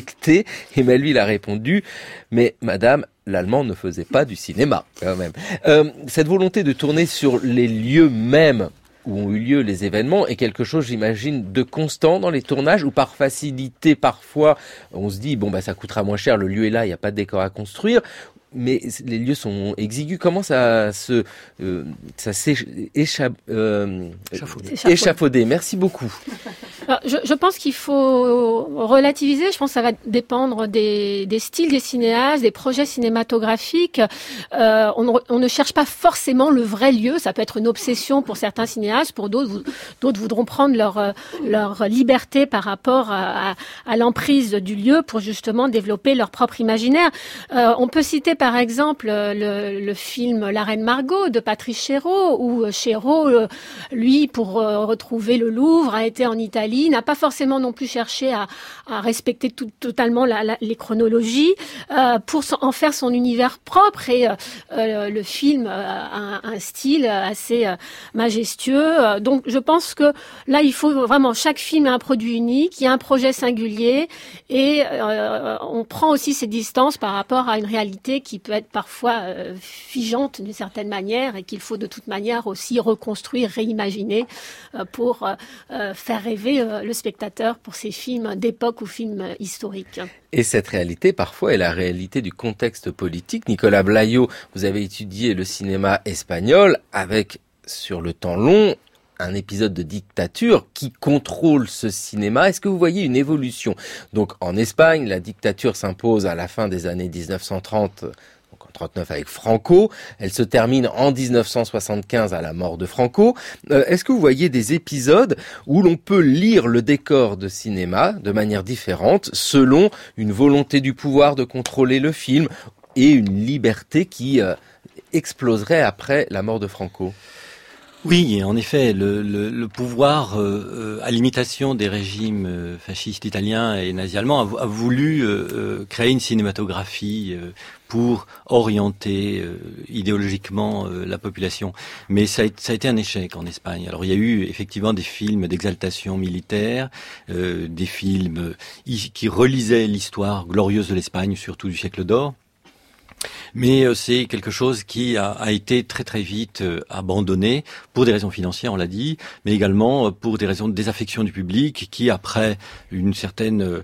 Et Melville a répondu « Mais madame, l'allemand ne faisait pas du cinéma, quand même. » Cette volonté de tourner sur les lieux mêmes où ont eu lieu les événements est quelque chose, j'imagine, de constant dans les tournages, ou par facilité, parfois, on se dit « Bon, bah ça coûtera moins cher, le lieu est là, il n'y a pas de décor à construire. » Mais les lieux sont exigus. Comment ça s'échafauder. Merci beaucoup. Alors, je pense qu'il faut relativiser. Je pense que ça va dépendre des styles des cinéastes, des projets cinématographiques. On ne cherche pas forcément le vrai lieu. Ça peut être une obsession pour certains cinéastes. Pour d'autres voudront prendre leur liberté par rapport à l'emprise du lieu pour justement développer leur propre imaginaire. On peut citer par exemple le film La Reine Margot de Patrice Chéreau, où Chéreau, lui, pour retrouver le Louvre, a été en Italie, n'a pas forcément non plus cherché à respecter totalement les chronologies pour en faire son univers propre. Et le film a un style assez majestueux. Donc je pense que là, il faut vraiment, chaque film est un produit unique, il y a un projet singulier et on prend aussi ses distances par rapport à une réalité qui peut être parfois figeante d'une certaine manière et qu'il faut de toute manière aussi reconstruire, réimaginer pour faire rêver le spectateur pour ces films d'époque ou films historiques. Et cette réalité, parfois, est la réalité du contexte politique. Nicolas Blaillot, vous avez étudié le cinéma espagnol avec, sur le temps long, un épisode de dictature qui contrôle ce cinéma. Est-ce que vous voyez une évolution? Donc, en Espagne, la dictature s'impose à la fin des années 1930, donc en 39 avec Franco. Elle se termine en 1975 à la mort de Franco. Est-ce que vous voyez des épisodes où l'on peut lire le décor de cinéma de manière différente selon une volonté du pouvoir de contrôler le film et une liberté qui exploserait après la mort de Franco? Oui, en effet, le pouvoir, à l'imitation des régimes fascistes italiens et nazis allemands, a voulu créer une cinématographie pour orienter idéologiquement la population. Mais ça a été un échec en Espagne. Alors il y a eu effectivement des films d'exaltation militaire, des films qui relisaient l'histoire glorieuse de l'Espagne, surtout du siècle d'or. Mais c'est quelque chose qui a été très très vite abandonné pour des raisons financières, on l'a dit, mais également pour des raisons de désaffection du public qui, après une certaine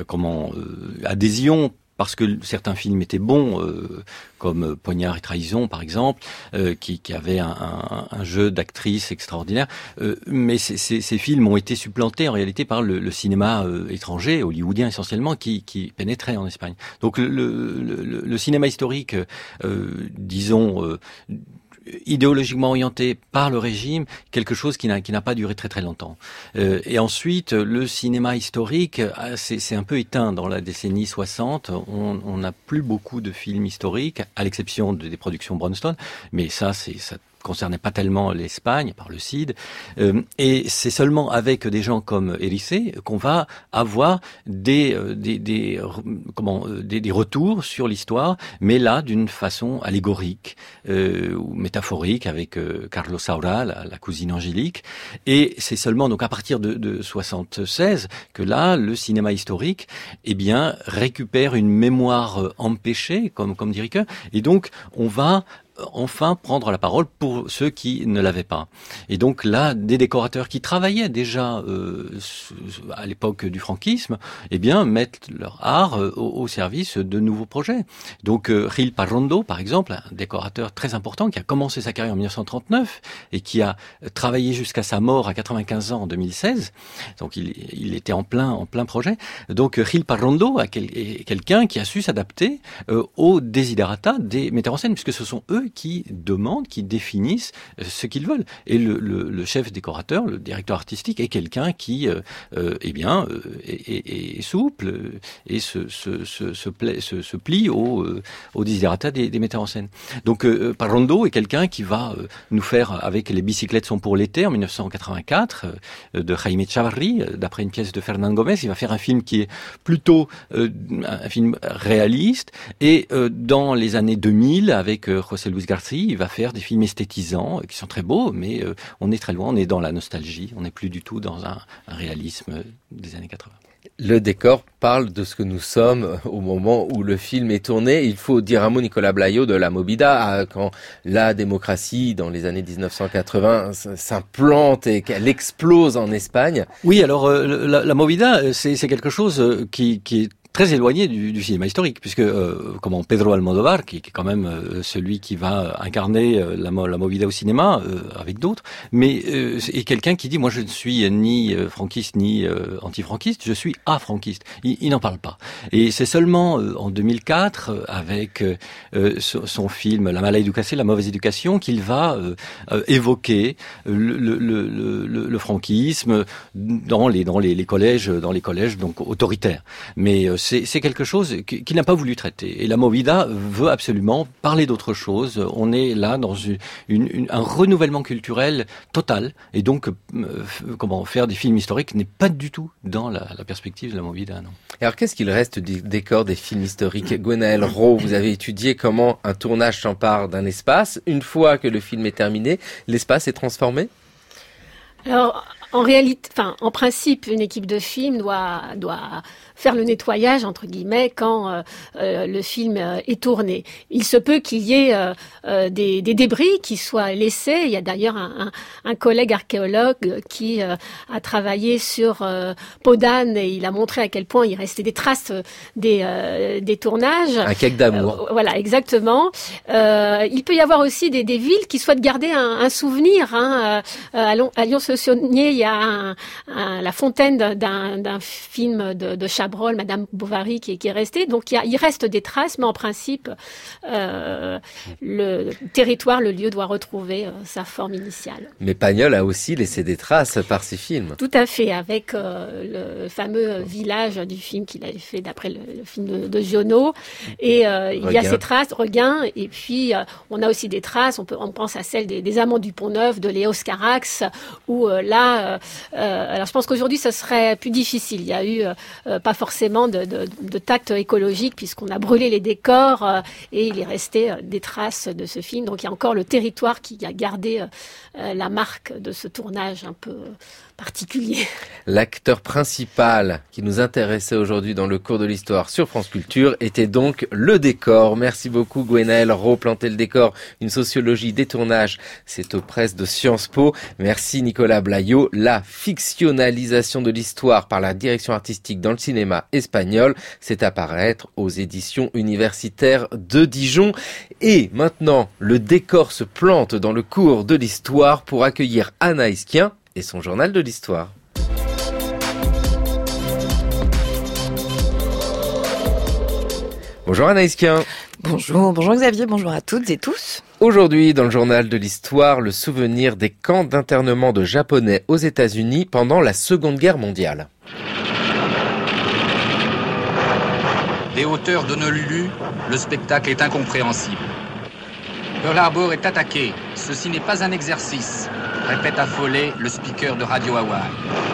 adhésion, parce que certains films étaient bons, comme Poignard et Trahison par exemple, qui avait un jeu d'actrices extraordinaire, mais ces films ont été supplantés en réalité par le cinéma étranger, hollywoodien essentiellement, qui pénétrait en Espagne. Donc le cinéma historique, disons, idéologiquement orienté par le régime, quelque chose qui n'a pas duré très très longtemps. Et ensuite, le cinéma historique c'est un peu éteint dans la décennie 60. On n'a plus beaucoup de films historiques, à l'exception des productions Bronston, mais ça concernait pas tellement l'Espagne, par le CID, et c'est seulement avec des gens comme Éricé qu'on va avoir des retours sur l'histoire, mais là d'une façon allégorique ou métaphorique avec Carlos Saura, la cousine Angélique, et c'est seulement donc à partir de 76 que là le cinéma historique récupère une mémoire empêchée, comme dit Ricoeur, et donc on va enfin prendre la parole pour ceux qui ne l'avaient pas. Et donc là, des décorateurs qui travaillaient déjà à l'époque du franquisme, mettent leur art au service de nouveaux projets. Donc Gil Parrondo, par exemple, un décorateur très important qui a commencé sa carrière en 1939 et qui a travaillé jusqu'à sa mort à 95 ans en 2016. Donc il était en plein projet. Donc Gil Parrondo est quelqu'un qui a su s'adapter aux desiderata des metteurs en scène, puisque ce sont eux qui demandent, qui définissent ce qu'ils veulent. Et le chef décorateur, le directeur artistique, est quelqu'un qui, est souple et se plie aux desiderata des metteurs en scène. Donc, Parrondo est quelqu'un qui va nous faire, avec Les bicyclettes sont pour l'été, en 1984, de Jaime Chavarri, d'après une pièce de Fernán Gómez, il va faire un film qui est plutôt un film réaliste. Et dans les années 2000, avec José Luis García, il va faire des films esthétisants qui sont très beaux, mais on est très loin, on est dans la nostalgie, on n'est plus du tout dans un réalisme des années 80. Le décor parle de ce que nous sommes au moment où le film est tourné. Il faut dire un mot, Nicolas Blaillot, de la Movida, quand la démocratie, dans les années 1980, s'implante et qu'elle explose en Espagne. Oui, alors la Movida, c'est quelque chose qui est très éloigné du cinéma historique, puisque Pedro Almodóvar, qui est quand même celui qui va incarner la movida au cinéma, avec d'autres, mais est quelqu'un qui dit, moi je ne suis ni franquiste ni anti-franquiste, je suis afranquiste. Il n'en parle pas. Et c'est seulement en 2004, avec son film La mala educación, la mauvaise éducation, qu'il va évoquer le franquisme dans les collèges donc autoritaires. Mais c'est quelque chose qu'il n'a pas voulu traiter. Et la movida veut absolument parler d'autre chose. On est là dans un renouvellement culturel total. Et donc, faire des films historiques n'est pas du tout dans la perspective de la movida, non. Alors, qu'est-ce qu'il reste du décor des films historiques? Gwenaëlle Rault, vous avez étudié comment un tournage s'empare d'un espace. Une fois que le film est terminé, l'espace est transformé? Alors, en principe, une équipe de film doit faire le nettoyage, entre guillemets, quand le film est tourné. Il se peut qu'il y ait des débris qui soient laissés. Il y a d'ailleurs un collègue archéologue qui a travaillé sur Podane et il a montré à quel point il restait des traces des tournages. Un cake d'amour. Voilà, exactement. Il peut y avoir aussi des villes qui souhaitent garder un souvenir. À Lyon-sur-Saunier, il y a la fontaine d'un film de Chabrol, Madame Bovary, qui est resté. Donc il reste des traces, mais en principe, le territoire, le lieu doit retrouver sa forme initiale. Mais Pagnol a aussi laissé des traces par ses films. Tout à fait, avec le fameux village du film qu'il avait fait d'après le film de Giono. Et il y a ces traces, Regain, et puis on a aussi des traces, on pense à celle des Amants du Pont-Neuf, de Léos Carax, où alors je pense qu'aujourd'hui ça serait plus difficile. Il y a eu pas forcément de tact écologique puisqu'on a brûlé les décors et il est resté des traces de ce film. Donc il y a encore le territoire qui a gardé la marque de ce tournage un peu particulier. L'acteur principal qui nous intéressait aujourd'hui dans le cours de l'histoire sur France Culture était donc le décor. Merci beaucoup Gwenaëlle Rault. Planter le décor, une sociologie des tournages, c'est aux presses de Sciences Po. Merci Nicolas Blayot. La fictionnalisation de l'histoire par la direction artistique dans le cinéma espagnol, c'est à paraître aux éditions universitaires de Dijon. Et maintenant, le décor se plante dans le cours de l'histoire pour accueillir Anaïs Kien et son journal de l'histoire. Bonjour Anaïs Kien. Bonjour Xavier, bonjour à toutes et tous. Aujourd'hui, dans le journal de l'histoire, le souvenir des camps d'internement de Japonais aux États-Unis pendant la Seconde Guerre mondiale. Des hauteurs d'Honolulu, le spectacle est incompréhensible. Pearl Harbor est attaqué. Ceci n'est pas un exercice, répète affolé le speaker de Radio Hawaii.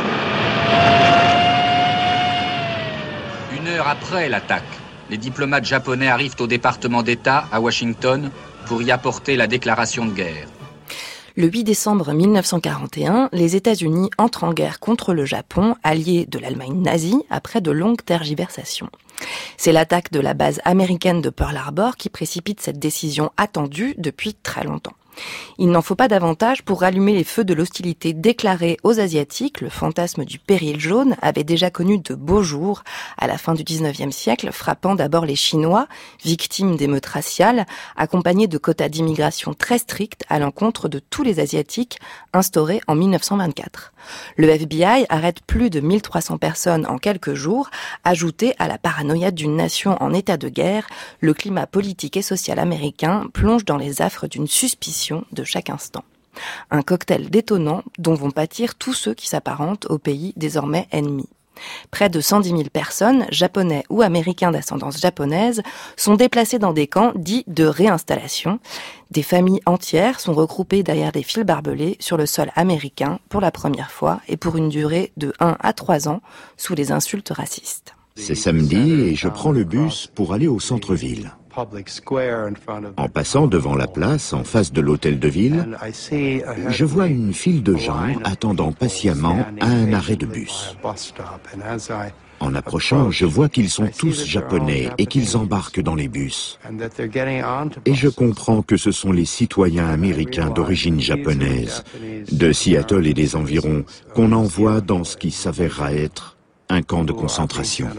Une heure après l'attaque, les diplomates japonais arrivent au département d'État à Washington pour y apporter la déclaration de guerre. Le 8 décembre 1941, les États-Unis entrent en guerre contre le Japon, allié de l'Allemagne nazie, après de longues tergiversations. C'est l'attaque de la base américaine de Pearl Harbor qui précipite cette décision attendue depuis très longtemps. Il n'en faut pas davantage pour rallumer les feux de l'hostilité déclarée aux Asiatiques. Le fantasme du péril jaune avait déjà connu de beaux jours à la fin du 19e siècle, frappant d'abord les Chinois, victimes d'émeutes raciales, accompagnés de quotas d'immigration très stricts à l'encontre de tous les Asiatiques instaurés en 1924. Le FBI arrête plus de 1300 personnes en quelques jours. Ajouté à la paranoïa d'une nation en état de guerre, le climat politique et social américain plonge dans les affres d'une suspicion de chaque instant. Un cocktail détonnant dont vont pâtir tous ceux qui s'apparentent au pays désormais ennemi. Près de 110 000 personnes, japonais ou américains d'ascendance japonaise, sont déplacés dans des camps dits de réinstallation. Des familles entières sont regroupées derrière des fils barbelés sur le sol américain pour la première fois et pour une durée de 1 à 3 ans sous les insultes racistes. C'est samedi et je prends le bus pour aller au centre-ville. En passant devant la place, en face de l'hôtel de ville, je vois une file de gens attendant patiemment à un arrêt de bus. En approchant, je vois qu'ils sont tous japonais et qu'ils embarquent dans les bus. Et je comprends que ce sont les citoyens américains d'origine japonaise, de Seattle et des environs, qu'on envoie dans ce qui s'avérera être un camp de concentration.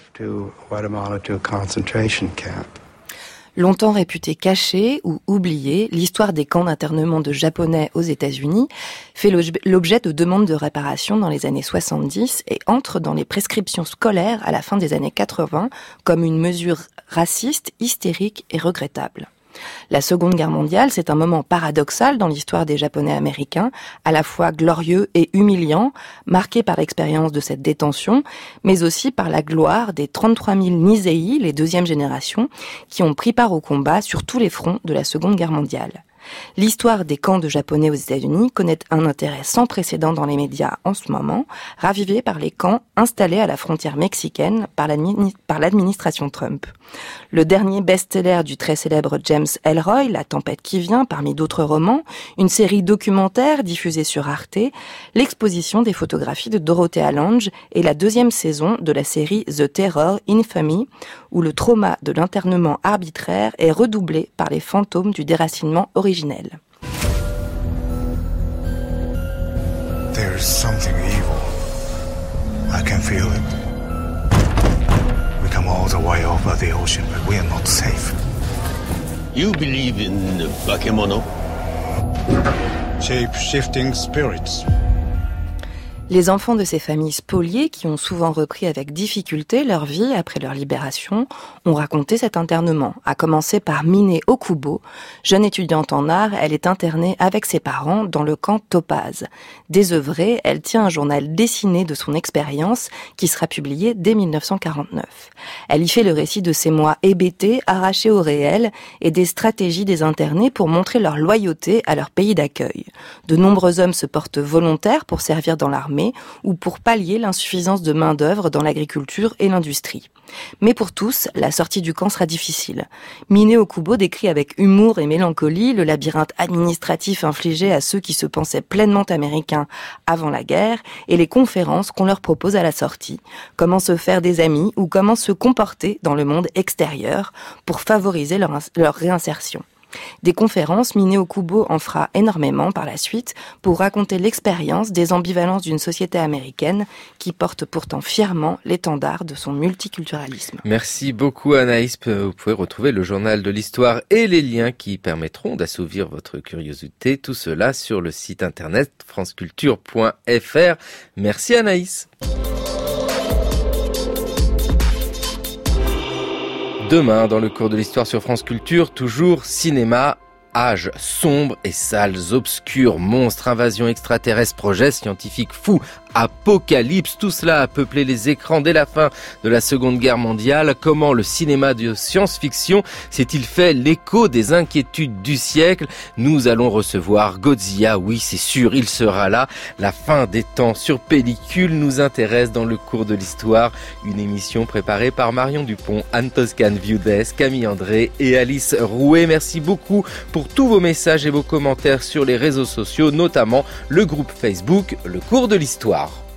Longtemps réputée cachée ou oubliée, l'histoire des camps d'internement de Japonais aux États-Unis fait l'objet de demandes de réparation dans les années 70 et entre dans les prescriptions scolaires à la fin des années 80 comme une mesure raciste, hystérique et regrettable. La Seconde Guerre mondiale, c'est un moment paradoxal dans l'histoire des Japonais américains, à la fois glorieux et humiliant, marqué par l'expérience de cette détention, mais aussi par la gloire des 33 000 Nisei, les deuxième génération, qui ont pris part au combat sur tous les fronts de la Seconde Guerre mondiale. L'histoire des camps de Japonais aux États-Unis connaît un intérêt sans précédent dans les médias en ce moment, ravivé par les camps installés à la frontière mexicaine par l'administration Trump. Le dernier best-seller du très célèbre James Ellroy, La tempête qui vient, parmi d'autres romans, une série documentaire diffusée sur Arte, l'exposition des photographies de Dorothea Lange et la deuxième saison de la série The Terror Infamy, où le trauma de l'internement arbitraire est redoublé par les fantômes du déracinement originel. There's something evil. I can feel it. We come all the way over the ocean, but we are not safe. You believe in bakemono? Shape-shifting spirits. Les enfants de ces familles spoliées, qui ont souvent repris avec difficulté leur vie après leur libération, ont raconté cet internement, à commencer par Mine Okubo. Jeune étudiante en art, elle est internée avec ses parents dans le camp Topaz. Désœuvrée, elle tient un journal dessiné de son expérience qui sera publié dès 1949. Elle y fait le récit de ces mois hébétés, arrachés au réel, et des stratégies des internés pour montrer leur loyauté à leur pays d'accueil. De nombreux hommes se portent volontaires pour servir dans l'armée, ou pour pallier l'insuffisance de main-d'œuvre dans l'agriculture et l'industrie. Mais pour tous, la sortie du camp sera difficile. Mine Okubo décrit avec humour et mélancolie le labyrinthe administratif infligé à ceux qui se pensaient pleinement américains avant la guerre et les conférences qu'on leur propose à la sortie. Comment se faire des amis ou comment se comporter dans le monde extérieur pour favoriser leur réinsertion. Des conférences, Mine Okubo en fera énormément par la suite pour raconter l'expérience des ambivalences d'une société américaine qui porte pourtant fièrement l'étendard de son multiculturalisme. Merci beaucoup Anaïs. Vous pouvez retrouver le journal de l'histoire et les liens qui permettront d'assouvir votre curiosité. Tout cela sur le site internet franceculture.fr. Merci Anaïs. Demain, dans le cours de l'histoire sur France Culture, toujours cinéma, âge sombre et salles obscures, monstres, invasions extraterrestres, projets scientifiques fous, apocalypse, tout cela a peuplé les écrans dès la fin de la Seconde Guerre mondiale. Comment le cinéma de science-fiction s'est-il fait l'écho des inquiétudes du siècle? Nous allons recevoir Godzilla, oui c'est sûr, il sera là. La fin des temps sur pellicule nous intéresse dans le cours de l'histoire. Une émission préparée par Marion Dupont, Anne Toscane Viudès, Camille André et Alice Rouet. Merci beaucoup pour tous vos messages et vos commentaires sur les réseaux sociaux, notamment le groupe Facebook Le Cours de l'Histoire.